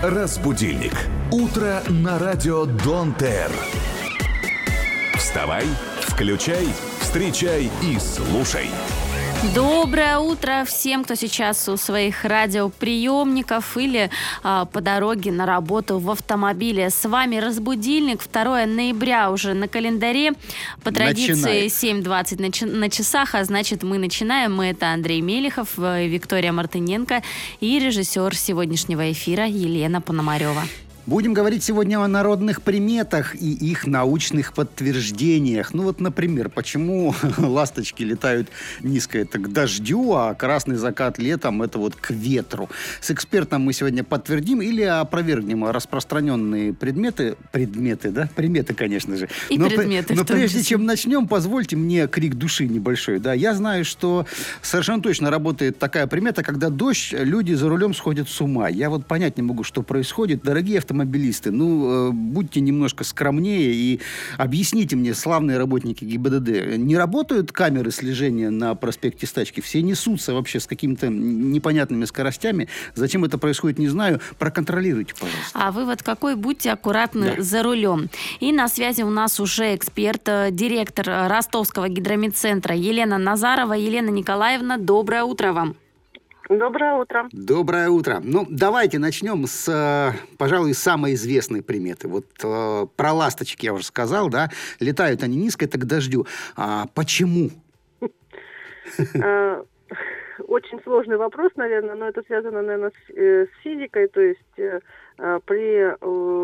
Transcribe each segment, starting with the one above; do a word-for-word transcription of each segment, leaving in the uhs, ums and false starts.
Разбудильник. Утро на радио Дон Т Р. Вставай, включай, встречай и слушай. Доброе утро всем, кто сейчас у своих радиоприемников или а, по дороге на работу в автомобиле. С вами Разбудильник. второе ноября уже на календаре. По традиции Начинает. семь двадцать на, ч- на часах, а значит мы начинаем. Мы это Андрей Мелехов, Виктория Мартыненко и режиссер сегодняшнего эфира Елена Пономарева. Будем говорить сегодня о народных приметах и их научных подтверждениях. Ну вот, например, почему ласточки летают низко? Это к дождю, а красный закат летом это вот к ветру. С экспертом мы сегодня подтвердим или опровергнем распространенные предметы. Предметы, да? Приметы, конечно же. И но, предметы. Но прежде чем начнем, позвольте мне крик души небольшой. Да, я знаю, что совершенно точно работает такая примета, когда дождь, люди за рулем сходят с ума. Я вот понять не могу, что происходит. Дорогие автомобилисты, автомобилисты, ну, э, будьте немножко скромнее и объясните мне, славные работники ГИБДД, не работают камеры слежения на проспекте Стачки? Все несутся вообще с какими-то непонятными скоростями. Зачем это происходит, не знаю. Проконтролируйте, пожалуйста. А вывод какой? Будьте аккуратны да. за рулем. И на связи у нас уже эксперт, директор Ростовского гидромедцентра Елена Назарова. Елена Николаевна, доброе утро вам. Доброе утро. Доброе утро. Ну, давайте начнем с, пожалуй, самой известной приметы. Вот э, про ласточки я уже сказал, да, летают они низко, это к дождю. А почему? Очень сложный вопрос, наверное, но это связано, наверное, с физикой, то есть при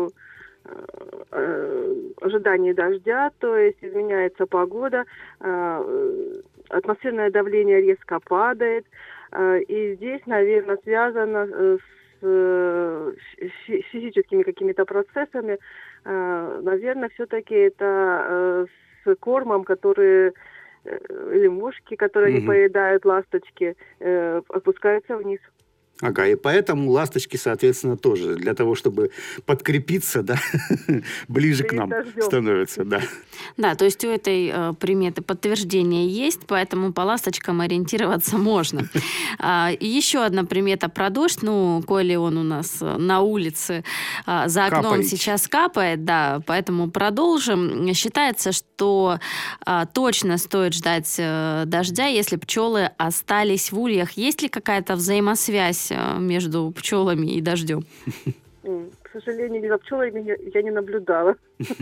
ожидании дождя, то есть изменяется погода, атмосферное давление резко падает. И здесь, наверное, связано с физическими какими-то процессами. Наверное, все-таки это с кормом, который или мушки, которые угу. не поедают ласточки, опускаются вниз. Ага, и поэтому ласточки, соответственно, тоже для того, чтобы подкрепиться, да, ближе к нам становятся, да. Да, то есть у этой э, приметы подтверждение есть, поэтому по ласточкам ориентироваться можно. А, и еще одна примета про дождь, ну, коли он у нас на улице а, за окном капает. Сейчас капает, да, поэтому продолжим. Считается, что а, точно стоит ждать а, дождя, если пчелы остались в ульях. Есть ли какая-то взаимосвязь между пчелами и дождем? К сожалению, за пчелами я не наблюдала.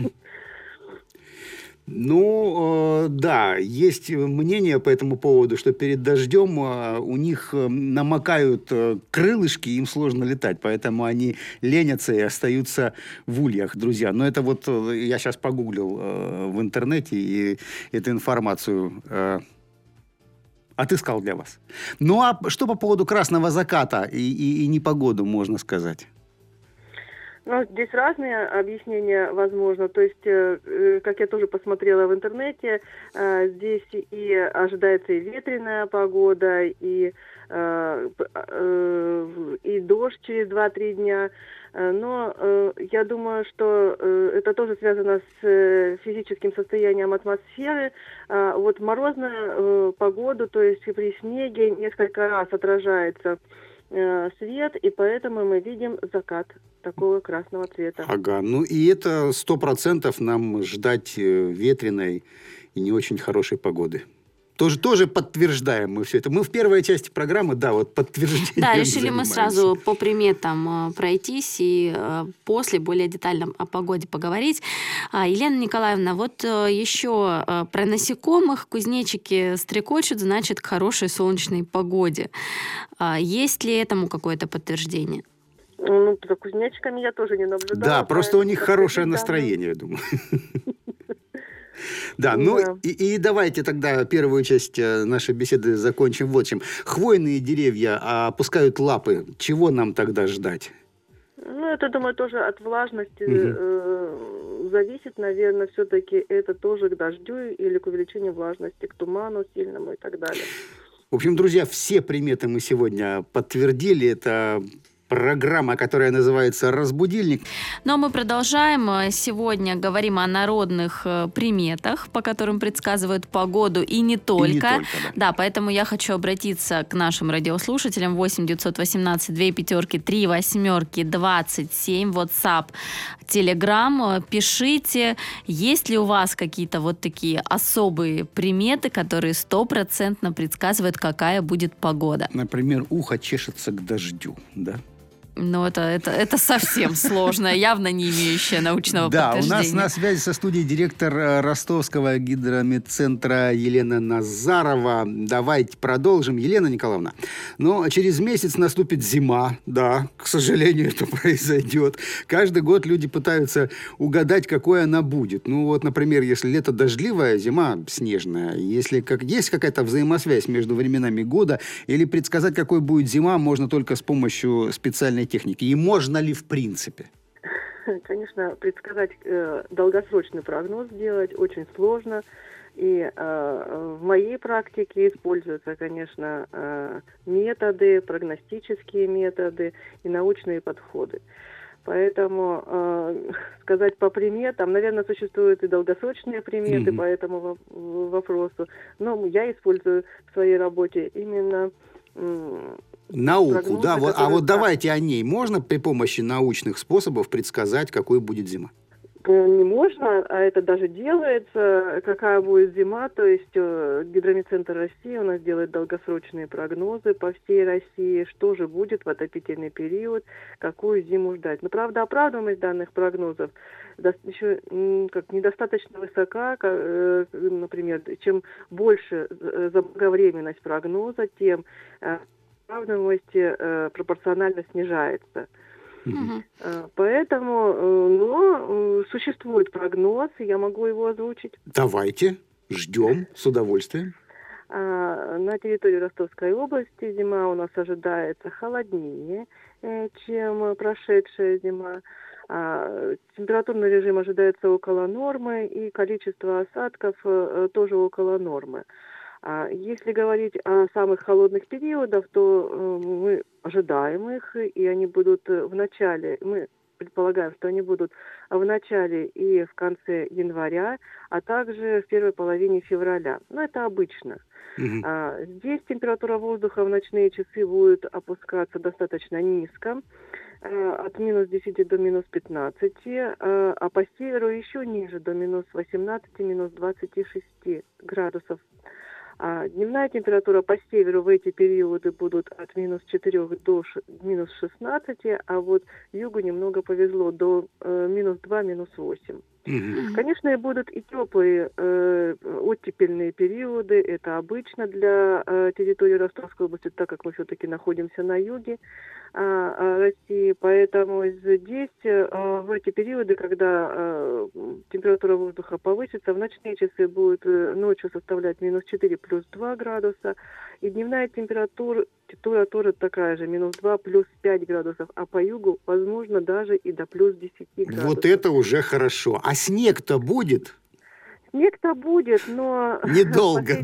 Ну, э, да, есть мнение по этому поводу, что перед дождем э, у них намокают э, крылышки, им сложно летать, поэтому они ленятся и остаются в ульях, друзья. Но это вот э, я сейчас погуглил э, в интернете и эту информацию э, отыскал для вас. Ну, а что по поводу красного заката и, и, и непогоду можно сказать? Ну, здесь разные объяснения возможно. То есть, э, как я тоже посмотрела в интернете, э, здесь и ожидается и ветреная погода, и, э, э, и дождь через два-три дня. Но э, я думаю, что э, это тоже связано с э, физическим состоянием атмосферы. Э, вот морозную э, погоду, то есть при снеге несколько раз отражается э, свет, и поэтому мы видим закат такого красного цвета. Ага, ну и это сто процентов нам ждать ветреной и не очень хорошей погоды. Тоже, тоже подтверждаем мы все это. Мы в первой части программы, да, вот подтверждение. Да, решили мы сразу по приметам пройтись и после более детально о погоде поговорить. Елена Николаевна, вот еще про насекомых. Кузнечики стрекочут, значит, к хорошей солнечной погоде. Есть ли этому какое-то подтверждение? Ну, за кузнечиками я тоже не наблюдала. Да, просто у них хорошее настроение, я думаю. Да, ну и, и давайте тогда первую часть нашей беседы закончим вот чем. Хвойные деревья опускают лапы. Чего нам тогда ждать? Ну, это, думаю, тоже от влажности угу. э, зависит, наверное, все-таки это тоже к дождю или к увеличению влажности, к туману сильному и так далее. В общем, друзья, все приметы мы сегодня подтвердили. Это Программа, которая называется «Разбудильник». Но мы продолжаем. Сегодня говорим о народных приметах, по которым предсказывают погоду, и не только. И не только, да. Да, поэтому я хочу обратиться к нашим радиослушателям. восемь девятьсот восемнадцать две пятерки три восьмерки двадцать семь. WhatsApp, Telegram. Пишите, есть ли у вас какие-то вот такие особые приметы, которые стопроцентно предсказывают, какая будет погода. Например, ухо чешется к дождю, да? Ну, это, это, это совсем сложно, явно не имеющее научного да, подтверждения. Да, у нас на связи со студией директор Ростовского гидрометцентра Елена Назарова. Давайте продолжим. Елена Николаевна, но через месяц наступит зима. Да, к сожалению, это произойдет. Каждый год люди пытаются угадать, какой она будет. Ну, вот, например, если лето дождливое, зима снежная. Если как, есть какая-то взаимосвязь между временами года, или предсказать, какой будет зима, можно только с помощью специальной техники. И можно ли в принципе? Конечно, предсказать э, долгосрочный прогноз делать очень сложно. И э, в моей практике используются, конечно, э, методы, прогностические методы и научные подходы. Поэтому э, сказать по приметам, наверное, существуют и долгосрочные приметы mm-hmm. по этому вопросу. Но я использую в своей работе именно э, науку, прогнозы, да. Вот, а вот давайте о ней. Можно при помощи научных способов предсказать, какой будет зима? Не можно, а это даже делается. Какая будет зима, то есть Гидрометцентр России у нас делает долгосрочные прогнозы по всей России, что же будет в отопительный период, какую зиму ждать. Но, правда, оправдываемость данных прогнозов еще как недостаточно высока. Как, например, чем больше заблаговременность прогноза, тем оправдываемость э, пропорционально снижается. Mm-hmm. Э, поэтому э, но, э, существует прогноз, и я могу его озвучить. Давайте, ждем с удовольствием. А, на территории Ростовской области зима у нас ожидается холоднее, э, чем прошедшая зима. А, температурный режим ожидается около нормы, и количество осадков э, тоже около нормы. Если говорить о самых холодных периодах, то э, мы ожидаем их, и они будут в начале, мы предполагаем, что они будут в начале и в конце января, а также в первой половине февраля. Но это обычно. Mm-hmm. А, здесь температура воздуха в ночные часы будет опускаться достаточно низко, э, от минус десяти до минус пятнадцати, э, а по северу еще ниже, до минус восемнадцати, минус двадцати шести градусов. А дневная температура по северу в эти периоды будут от минус четырёх до ш... минус шестнадцати, а вот югу немного повезло, до э, минус два, минус восемь. Mm-hmm. Конечно, и будут и теплые э, оттепельные периоды. Это обычно для э, территории Ростовской области, так как мы все-таки находимся на юге э, России. Поэтому здесь э, в эти периоды, когда э, температура воздуха повысится, в ночные часы будет э, ночью составлять минус четыре плюс два градуса. И дневная температура, температура такая же, минус два плюс пять градусов. А по югу, возможно, даже и до плюс десяти градусов. Вот это уже хорошо. А снег-то будет? Снег-то будет, но... Недолго.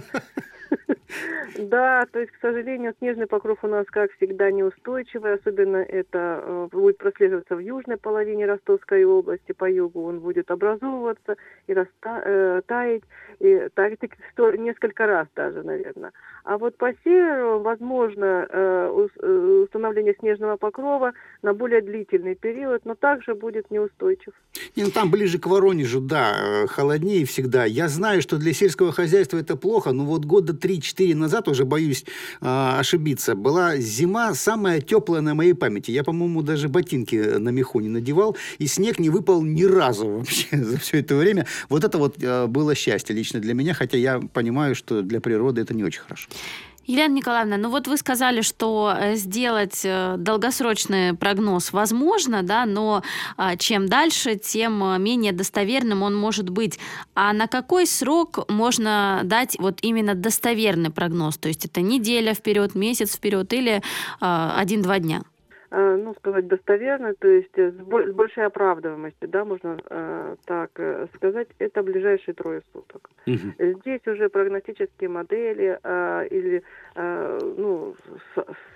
Да, то есть, к сожалению, снежный покров у нас, как всегда, неустойчивый. Особенно это э, будет прослеживаться в южной половине Ростовской области. По югу он будет образовываться и раста- э, таять. И таять несколько раз даже, наверное. А вот по северу возможно э, установление снежного покрова на более длительный период, но также будет неустойчив. Не, ну, там ближе к Воронежу, да, холоднее всегда. Я знаю, что для сельского хозяйства это плохо, но вот года три-четыре назад, уже боюсь э, ошибиться, была зима самая теплая на моей памяти. Я, по-моему, даже ботинки на меху не надевал, и снег не выпал ни разу вообще за все это время. Вот это вот э, было счастье лично для меня, хотя я понимаю, что для природы это не очень хорошо. Елена Николаевна, ну вот вы сказали, что сделать долгосрочный прогноз возможно, да, но чем дальше, тем менее достоверным он может быть. А на какой срок можно дать вот именно достоверный прогноз? То есть это неделя вперед, месяц вперед или один-два дня? Ну, сказать достоверно, то есть с большей оправдываемостью, да, можно э, так сказать, это ближайшие трое суток. Угу. Здесь уже прогностические модели э, или э, ну, с,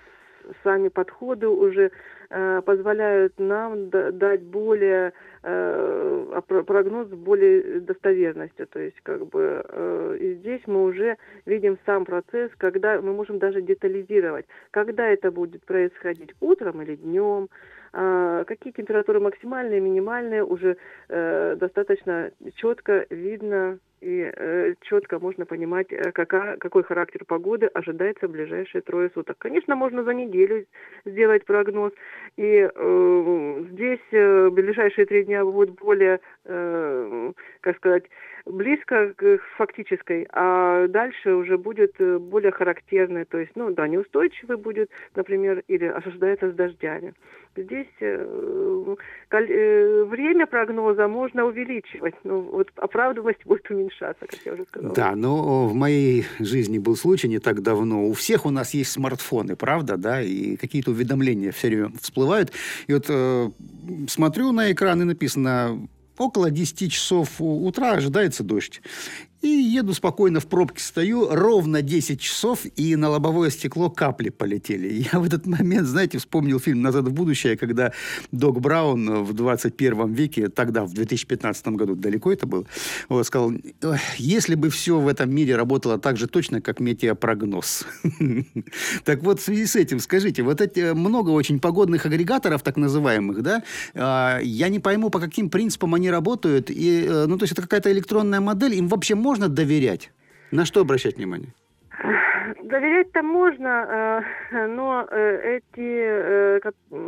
сами подходы уже э, позволяют нам д- дать более э, прогноз с более достоверностью. То есть как бы э, и здесь мы уже видим сам процесс, когда мы можем даже детализировать, когда это будет происходить, утром или днем, э, какие температуры максимальные, минимальные, уже э, достаточно четко видно и э, четко можно понимать, э, какая, какой характер погоды ожидается в ближайшие трое суток. Конечно, можно за неделю сделать прогноз, и э, здесь э, ближайшие три дня будут более, э, как сказать, близко к фактической, а дальше уже будет более характерный, то есть, ну да, неустойчивый будет, например, или ожидается с дождями. Здесь э, э, время прогноза можно увеличивать, но вот оправдываемость будет уменьшаться, как я уже сказала. Да, но в моей жизни был случай не так давно. У всех у нас есть смартфоны, правда, да, и какие-то уведомления все время всплывают. И вот э, смотрю на экран, и написано: около десяти часов утра ожидается дождь. И еду спокойно, в пробке стою, ровно десять часов, и на лобовое стекло капли полетели. И я в этот момент, знаете, вспомнил фильм «Назад в будущее», когда Док Браун в двадцать первом веке, тогда, в две тысячи пятнадцатом году, далеко это было, вот, сказал: если бы все в этом мире работало так же точно, как метеопрогноз. Так вот, в связи с этим, скажите, вот эти много очень погодных агрегаторов, так называемых, да, я не пойму, по каким принципам они работают. И, ну, то есть это какая-то электронная модель, им вообще можно Можно доверять? На что обращать внимание? Доверять-то можно, но эти,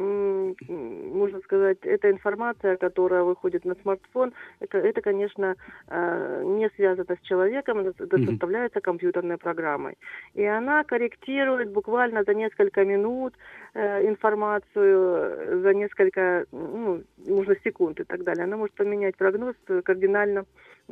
можно сказать, эта информация, которая выходит на смартфон, это, это конечно, не связано с человеком, это составляется компьютерной программой. И она корректирует буквально за несколько минут информацию, за несколько, ну, можно секунд и так далее. Она может поменять прогноз кардинально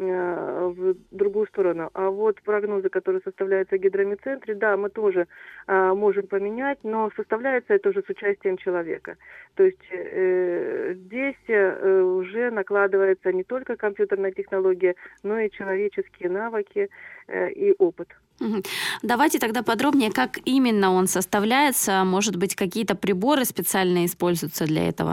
в другую сторону. А вот прогнозы, которые составляются в гидромедцентре, да, мы тоже а, можем поменять, но составляется это уже с участием человека. То есть э, здесь э, уже накладывается не только компьютерная технология, но и человеческие навыки э, и опыт. Давайте тогда подробнее, как именно он составляется. Может быть, какие-то приборы специальные используются для этого?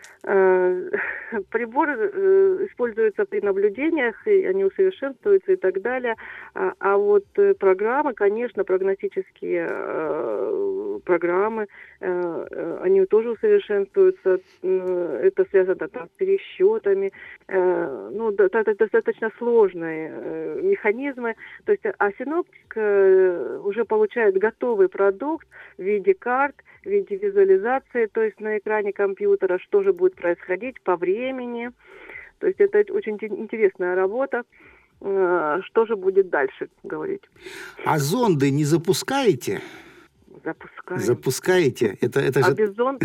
Приборы э, используются при наблюдениях, и они усовершенствуются и так далее. А, а вот э, программы, конечно, прогностические э, программы, э, они тоже усовершенствуются. Э, это связано там с пересчетами. Э, ну, да, это достаточно сложные э, механизмы. То есть, а синоптик э, уже получает готовый продукт в виде карт, в виде визуализации, то есть на экране компьютера, что же будет происходить по времени. То есть это очень интересная работа. Что же будет дальше, говорить. А зонды не запускаете? Запускаем. Запускаете? Это, это же... А без зонд,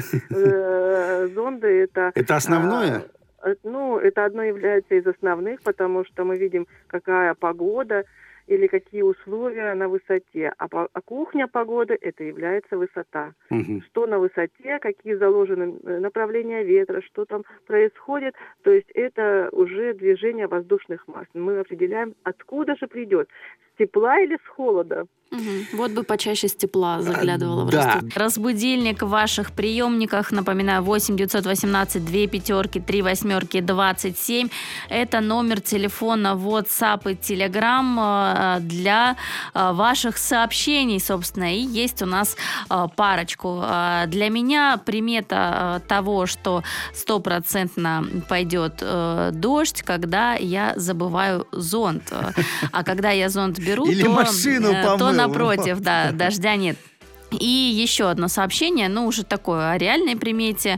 э, зонды это... Это основное? Э, ну, это одно является из основных, потому что мы видим, какая погода, или какие условия на высоте. А, по, а кухня погоды – это является высота. Угу. Что на высоте, какие заложены направления ветра, что там происходит. То есть это уже движение воздушных масс. Мы определяем, откуда же придет. С тепла или с холода. Угу. Вот бы почаще с тепла заглядывала в да. Ростов. Разбудильник в ваших приемниках, напоминаю, восемь девятьсот восемнадцать две пятерки три восьмерки двадцать семь. Это номер телефона WhatsApp и Telegram для ваших сообщений, собственно. И есть у нас парочку. Для меня примета того, что стопроцентно пойдет дождь, когда я забываю зонт. А когда я зонт беру, Или то, машину помыл. то напротив, да, дождя нет. И еще одно сообщение, ну, уже такое о реальной примете.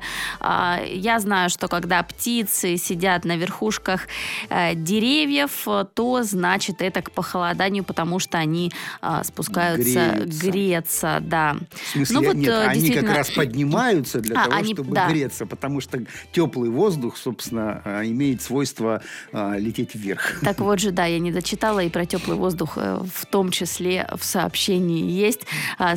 Я знаю, что когда птицы сидят на верхушках деревьев, то значит это к похолоданию, потому что они спускаются греются. греться. Да. В смысле, ну, вот, нет, они действительно... как раз поднимаются для а, того, они, чтобы да. греться, потому что теплый воздух, собственно, имеет свойство лететь вверх. Так вот же, да, я не дочитала, и про теплый воздух в том числе в сообщении есть. Спасибо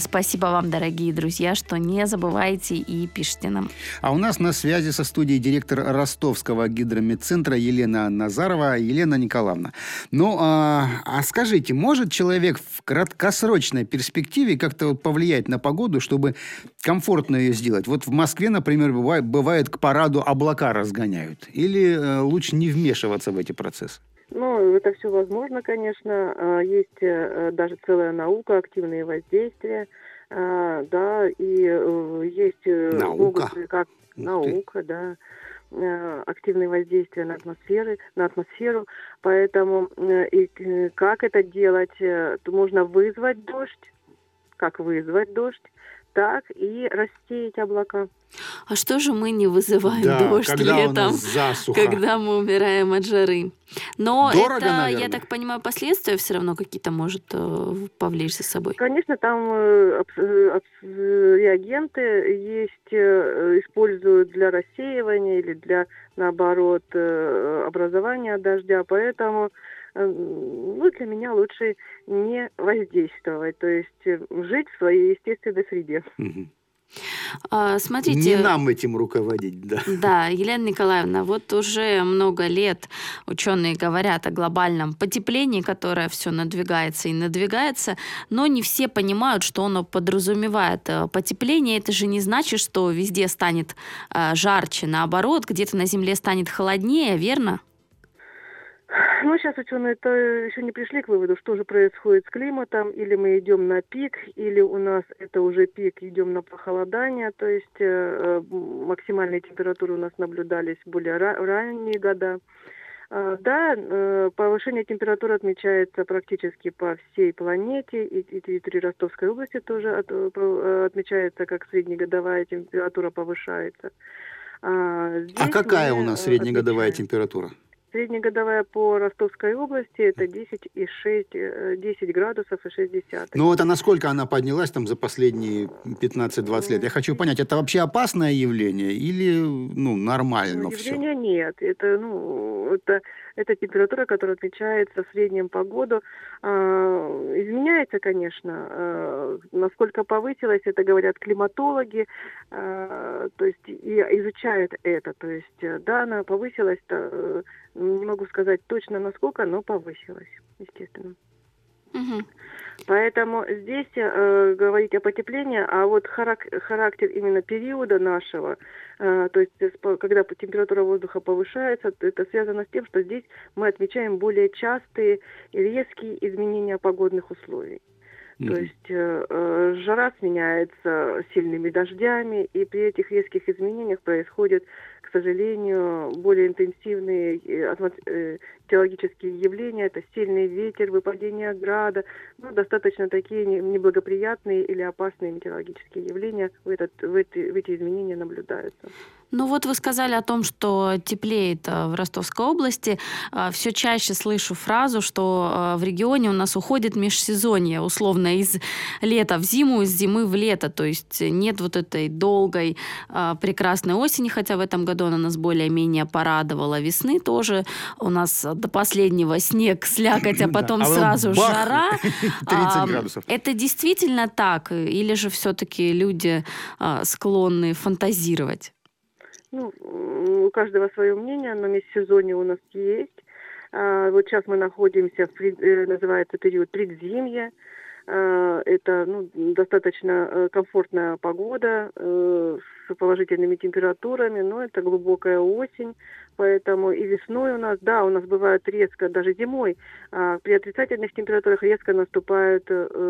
вам, дорогие друзья, что не забывайте и пишите нам. А у нас на связи со студией директор Ростовского гидромедцентра Елена Назарова. Елена Николаевна, ну, а, а скажите, может человек в краткосрочной перспективе как-то вот повлиять на погоду, чтобы комфортно ее сделать? Вот в Москве, например, бывает, бывает к параду облака разгоняют. Или э, лучше не вмешиваться в эти процессы? Ну, это все возможно, конечно. Есть даже целая наука, активные воздействия. Да, и есть... Наука? Могут, как, наука, да. Активные воздействия на атмосферы, на атмосферу. Поэтому и как это делать? То можно вызвать дождь. Как вызвать дождь, так и рассеять облака. А что же мы не вызываем да, дождь когда летом, у нас засуха? Когда мы умираем от жары? Но Дорого, это, наверное. я так понимаю, последствия все равно какие-то может э, повлечь за собой. Конечно, там э, э, реагенты есть, э, используют для рассеивания или для, наоборот, э, образования дождя, поэтому э, ну, для меня лучше не воздействовать, то есть э, жить в своей естественной среде. Угу. А, смотрите, не нам этим руководить, да. Да, Елена Николаевна, вот уже много лет ученые говорят о глобальном потеплении, которое все надвигается и надвигается, но не все понимают, что оно подразумевает. Потепление, это же не значит, что везде станет э, жарче, наоборот, где-то на Земле станет холоднее, верно? Ну, сейчас ученые-то еще не пришли к выводу, что же происходит с климатом, или мы идем на пик, или у нас это уже пик, идем на похолодание, то есть э, максимальные температуры у нас наблюдались в более ра- ранние года. Э, да, э, повышение температуры отмечается практически по всей планете, и, и территории Ростовской области тоже от, э, отмечается, как среднегодовая температура повышается. А, а какая у нас среднегодовая отмечаем. температура? Среднегодовая по Ростовской области это десять и шесть, десять градусов и шесть десятых. Ну вот а насколько она поднялась там за последние пятнадцать-двадцать лет? Я хочу понять, это вообще опасное явление или ну, нормально ну, все? Явления нет. Это, ну, это, это температура, которая отмечается в среднем по году. А, изменяется, конечно. А, насколько повысилась, это говорят климатологи, а, то есть и изучают это. То есть, да, она повысилась-то, не могу сказать точно насколько, но повысилась, естественно. Угу. Поэтому здесь э, говорить о потеплении, а вот харак- характер именно периода нашего, э, то есть когда температура воздуха повышается, это связано с тем, что здесь мы отмечаем более частые и резкие изменения погодных условий. Mm-hmm. То есть э, жара сменяется сильными дождями, и при этих резких изменениях происходят, к сожалению, более интенсивные э, метеорологические явления. Это сильный ветер, выпадение града, ну, достаточно такие неблагоприятные или опасные метеорологические явления в, этот, в, эти, в эти изменения наблюдаются. Ну вот вы сказали о том, что теплеет в Ростовской области. Все чаще слышу фразу, что в регионе у нас уходит межсезонье, условно, из лета в зиму, из зимы в лето. То есть нет вот этой долгой прекрасной осени, хотя в этом году она нас более-менее порадовала. Весны тоже у нас до последнего снег, слякоть, а потом да, а сразу бах, жара. тридцать градусов. Это действительно так? Или же все-таки люди склонны фантазировать? Ну, у каждого свое мнение, но межсезонье у нас есть. А, вот сейчас мы находимся в, называется период предзимья. А, это ну, достаточно комфортная погода э, с положительными температурами, но это глубокая осень. Поэтому и весной у нас, да, у нас бывает резко, даже зимой, а, при отрицательных температурах резко наступают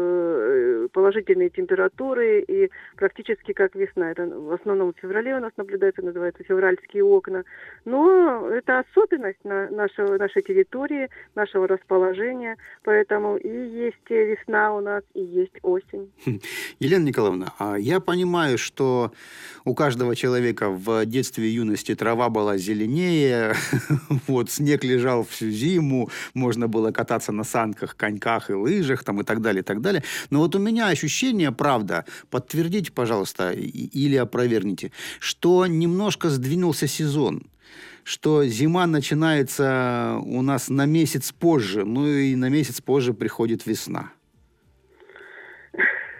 э, положительные температуры, и практически как весна. Это в основном в феврале у нас наблюдается, называется февральские окна. Но это особенность на нашего, нашей территории, нашего расположения, поэтому и есть весна у нас, и есть осень. Елена Николаевна, я понимаю, что у каждого человека в детстве и юности трава была зеленее, вот, снег лежал всю зиму, можно было кататься на санках, коньках и лыжах, там, и так далее, и так далее. Но вот у меня ощущение, правда, подтвердите, пожалуйста, или опровергните, что немножко сдвинулся сезон, что зима начинается у нас на месяц позже, ну и на месяц позже приходит весна.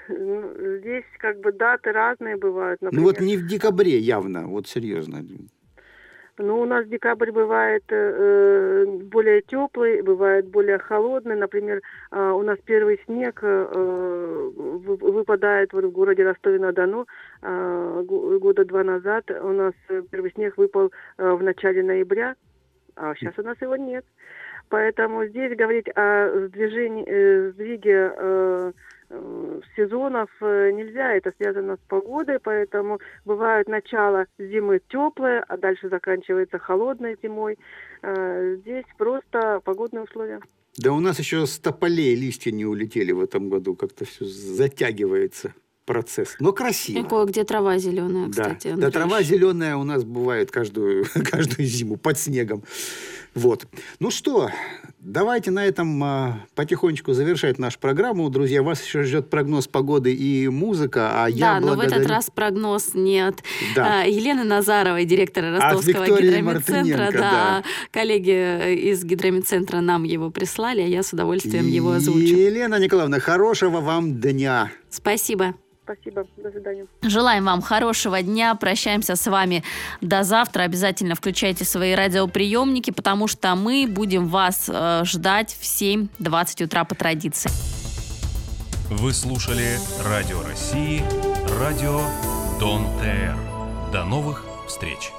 Ну, здесь как бы даты разные бывают. Например. Ну вот не в декабре явно, вот серьезно. Ну, у нас декабрь бывает э, более теплый, бывает более холодный. Например, э, у нас первый снег э, выпадает вот в городе Ростове-на-Дону э, года два назад. У нас первый снег выпал э, в начале ноября, а сейчас у нас его нет. Поэтому здесь говорить о сдвижении, э, сдвиге э, сезонов нельзя, это связано с погодой, поэтому бывает начало зимы теплое, а дальше заканчивается холодной зимой. Здесь просто погодные условия. Да у нас еще с тополей листья не улетели в этом году, как-то все затягивается процесс. Но красиво. И кое-где трава зеленая, кстати. Да, да, трава зеленая у нас бывает каждую, каждую зиму под снегом. Вот. Ну что, давайте на этом а, потихонечку завершать нашу программу. Друзья, вас еще ждет прогноз погоды и музыка. А да, я но благодарю... в этот раз прогноз не от да. а, Елены Назаровой, директора Ростовского гидромедцентра. Да, да. Коллеги из гидромедцентра нам его прислали, а я с удовольствием его озвучу. Елена Николаевна, хорошего вам дня. Спасибо. Спасибо. До свидания. Желаем вам хорошего дня. Прощаемся с вами до завтра. Обязательно включайте свои радиоприемники, потому что мы будем вас э, ждать в семь двадцать утра по традиции. Вы слушали Радио России, радио Дон Т Р. До новых встреч!